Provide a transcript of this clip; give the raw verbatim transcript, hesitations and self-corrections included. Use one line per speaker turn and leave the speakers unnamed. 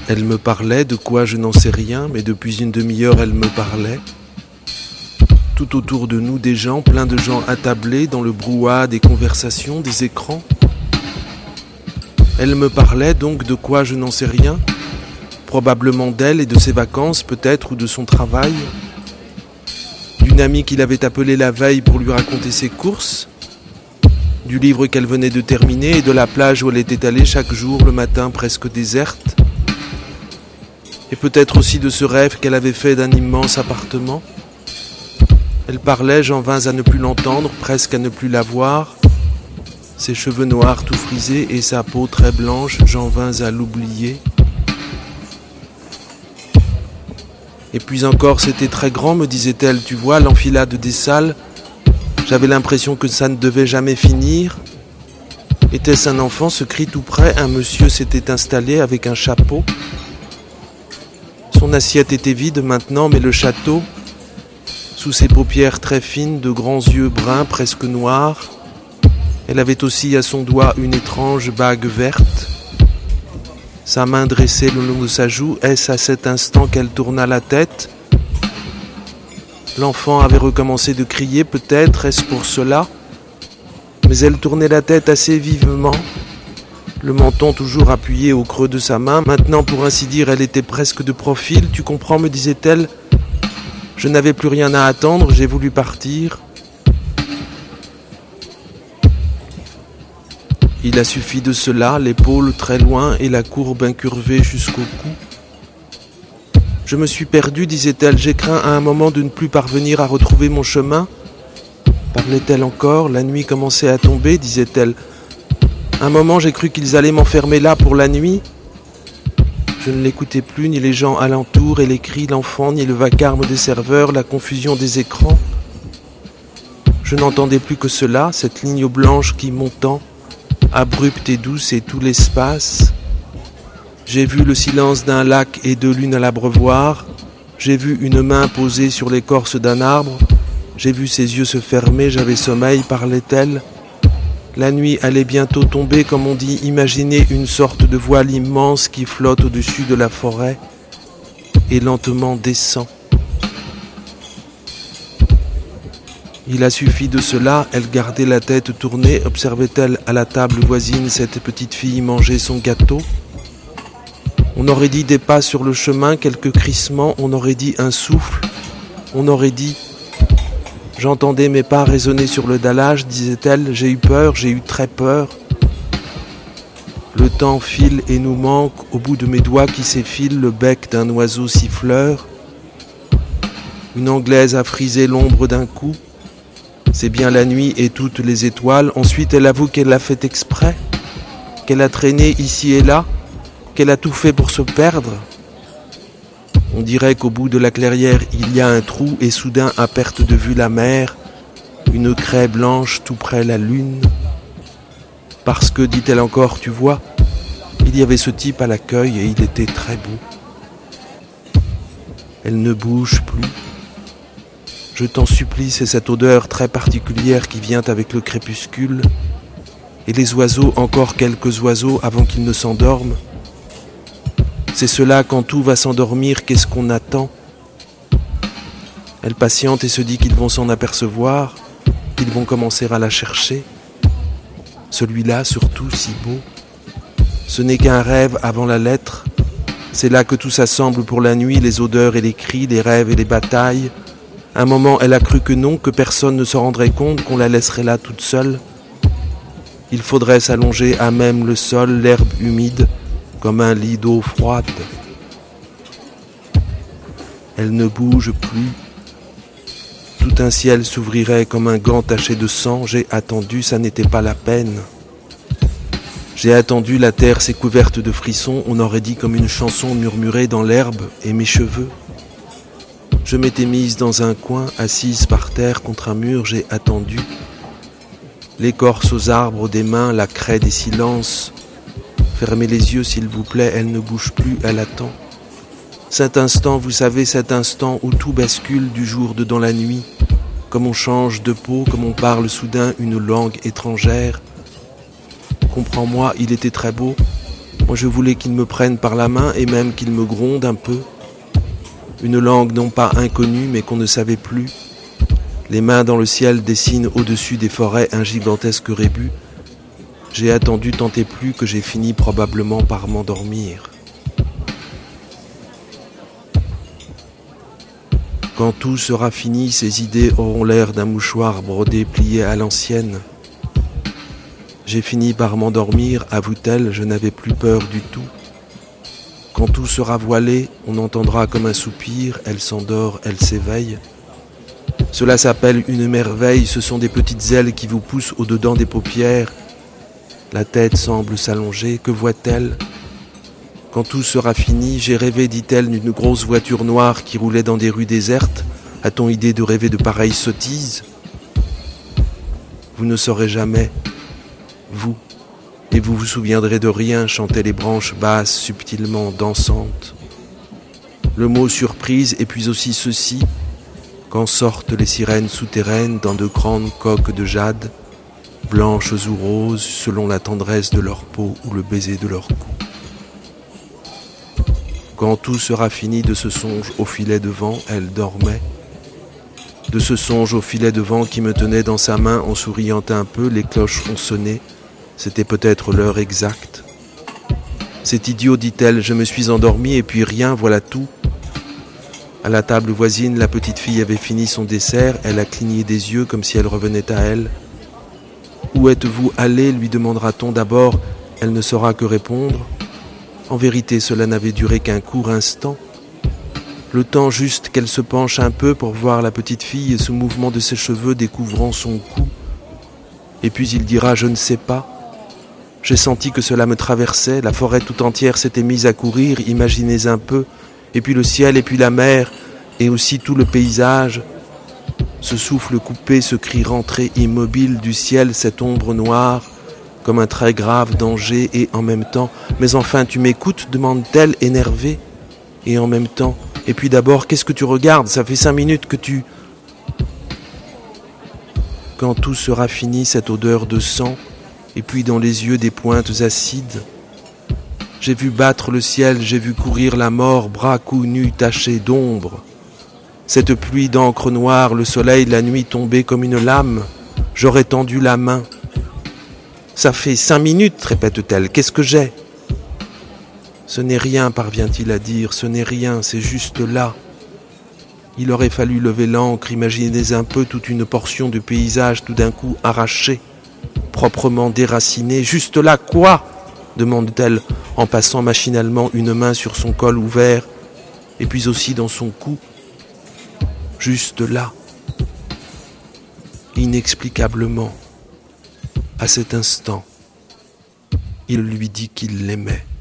Elle me parlait, de quoi je n'en sais rien, mais depuis une demi-heure elle me parlait. Tout autour de nous des gens, plein de gens attablés dans le brouhaha des conversations, des écrans. Elle me parlait donc de quoi je n'en sais rien, probablement d'elle et de ses vacances peut-être ou de son travail, d'une amie qu'il avait appelée la veille pour lui raconter ses courses, du livre qu'elle venait de terminer et de la plage où elle était allée chaque jour le matin presque déserte, et peut-être aussi de ce rêve qu'elle avait fait d'un immense appartement. Elle parlait, j'en vins à ne plus l'entendre, presque à ne plus la voir. Ses cheveux noirs tout frisés et sa peau très blanche, j'en vins à l'oublier. Et puis encore, c'était très grand, me disait-elle, tu vois, l'enfilade des salles. J'avais l'impression que ça ne devait jamais finir. Était-ce un enfant, ce cri tout près? Un monsieur s'était installé avec un chapeau. Son assiette était vide maintenant, mais le château, sous ses paupières très fines, de grands yeux bruns presque noirs, elle avait aussi à son doigt une étrange bague verte. Sa main dressée le long de sa joue, est-ce à cet instant qu'elle tourna la tête? L'enfant avait recommencé de crier, peut-être, est-ce pour cela? Mais elle tournait la tête assez vivement, le menton toujours appuyé au creux de sa main. Maintenant, pour ainsi dire, elle était presque de profil. Tu comprends, me disait-elle. Je n'avais plus rien à attendre, j'ai voulu partir. Il a suffi de cela, l'épaule très loin et la courbe incurvée jusqu'au cou. Je me suis perdue, disait-elle. J'ai craint à un moment de ne plus parvenir à retrouver mon chemin. Parlait-elle encore? La nuit commençait à tomber, disait-elle. Un moment, j'ai cru qu'ils allaient m'enfermer là pour la nuit. Je ne l'écoutais plus, ni les gens alentour, et les cris, l'enfant, ni le vacarme des serveurs, la confusion des écrans. Je n'entendais plus que cela, cette ligne blanche qui, montant, abrupte et douce, et tout l'espace. J'ai vu le silence d'un lac et de lune à l'abreuvoir. J'ai vu une main posée sur l'écorce d'un arbre. J'ai vu ses yeux se fermer, j'avais sommeil, parlait-elle. La nuit allait bientôt tomber, comme on dit, imaginez une sorte de voile immense qui flotte au-dessus de la forêt et lentement descend. Il a suffi de cela, elle gardait la tête tournée, observait-elle à la table voisine cette petite fille manger son gâteau. On aurait dit des pas sur le chemin, quelques crissements, on aurait dit un souffle, on aurait dit... J'entendais mes pas résonner sur le dallage, disait-elle, j'ai eu peur, j'ai eu très peur. Le temps file et nous manque, au bout de mes doigts qui s'effilent le bec d'un oiseau siffleur. Une Anglaise a frisé l'ombre d'un coup. C'est bien la nuit et toutes les étoiles. Ensuite, elle avoue qu'elle l'a fait exprès, qu'elle a traîné ici et là, qu'elle a tout fait pour se perdre. On dirait qu'au bout de la clairière, il y a un trou et soudain, à perte de vue la mer, une craie blanche tout près la lune. Parce que, dit-elle encore, tu vois, il y avait ce type à l'accueil et il était très beau. Elle ne bouge plus. Je t'en supplie, c'est cette odeur très particulière qui vient avec le crépuscule. Et les oiseaux, encore quelques oiseaux avant qu'ils ne s'endorment. C'est cela, quand tout va s'endormir, qu'est-ce qu'on attend? Elle patiente et se dit qu'ils vont s'en apercevoir, qu'ils vont commencer à la chercher. Celui-là, surtout, si beau. Ce n'est qu'un rêve avant la lettre. C'est là que tout s'assemble pour la nuit, les odeurs et les cris, les rêves et les batailles. Un moment, elle a cru que non, que personne ne se rendrait compte, qu'on la laisserait là toute seule. Il faudrait s'allonger à même le sol, l'herbe humide, comme un lit d'eau froide. Elle ne bouge plus. Tout un ciel s'ouvrirait comme un gant taché de sang. J'ai attendu, ça n'était pas la peine. J'ai attendu, la terre s'est couverte de frissons. On aurait dit comme une chanson murmurée dans l'herbe et mes cheveux. Je m'étais mise dans un coin, assise par terre contre un mur, j'ai attendu. L'écorce aux arbres des mains, la craie des silences. Fermez les yeux, s'il vous plaît, elle ne bouge plus, elle attend. Cet instant, vous savez, cet instant où tout bascule du jour de dans la nuit, comme on change de peau, comme on parle soudain une langue étrangère. Comprends-moi, il était très beau. Moi je voulais qu'il me prenne par la main et même qu'il me gronde un peu. Une langue non pas inconnue mais qu'on ne savait plus. Les mains dans le ciel dessinent au-dessus des forêts un gigantesque rébus. J'ai attendu tant et plus que j'ai fini probablement par m'endormir. Quand tout sera fini, ces idées auront l'air d'un mouchoir brodé plié à l'ancienne. J'ai fini par m'endormir, avoue-t-elle, je n'avais plus peur du tout. Quand tout sera voilé, on entendra comme un soupir, elle s'endort, elle s'éveille. Cela s'appelle une merveille, ce sont des petites ailes qui vous poussent au-dedans des paupières. La tête semble s'allonger, que voit-elle ? Quand tout sera fini, j'ai rêvé, dit-elle, d'une grosse voiture noire qui roulait dans des rues désertes. A-t-on idée de rêver de pareilles sottises ? Vous ne saurez jamais, vous, et vous vous souviendrez de rien, chantaient les branches basses, subtilement dansantes. Le mot surprise, et puis aussi ceci, quand sortent les sirènes souterraines dans de grandes coques de jade, blanches ou roses, selon la tendresse de leur peau ou le baiser de leur cou. Quand tout sera fini de ce songe au filet de vent, elle dormait. De ce songe au filet de vent qui me tenait dans sa main en souriant un peu, les cloches ont sonné. C'était peut-être l'heure exacte. C'est idiot, dit-elle, je me suis endormie et puis rien, voilà tout. À la table voisine, la petite fille avait fini son dessert, elle a cligné des yeux comme si elle revenait à elle. Où êtes-vous allé, lui demandera-t-on d'abord, elle ne saura que répondre. En vérité, cela n'avait duré qu'un court instant. Le temps juste qu'elle se penche un peu pour voir la petite fille et ce mouvement de ses cheveux découvrant son cou. Et puis il dira « Je ne sais pas ». J'ai senti que cela me traversait, la forêt tout entière s'était mise à courir, imaginez un peu, et puis le ciel, et puis la mer, et aussi tout le paysage. Ce souffle coupé, ce cri rentré immobile du ciel, cette ombre noire, comme un très grave danger, et en même temps, « Mais enfin, tu m'écoutes ?» demande-t-elle, énervée. Et en même temps, « Et puis d'abord, qu'est-ce que tu regardes ? Ça fait cinq minutes que tu... » Quand tout sera fini, cette odeur de sang, et puis dans les yeux des pointes acides, j'ai vu battre le ciel, j'ai vu courir la mort, bras cou nus tachés d'ombre. Cette pluie d'encre noire, le soleil, la nuit tombée comme une lame, j'aurais tendu la main. Ça fait cinq minutes, répète-t-elle, qu'est-ce que j'ai ? Ce n'est rien, parvient-il à dire, ce n'est rien, c'est juste là. Il aurait fallu lever l'encre, imaginez un peu toute une portion de paysage tout d'un coup arrachée, proprement déracinée. Juste là, quoi ? demande-t-elle en passant machinalement une main sur son col ouvert et puis aussi dans son cou. Juste là. Inexplicablement. À cet instant, il lui dit qu'il l'aimait.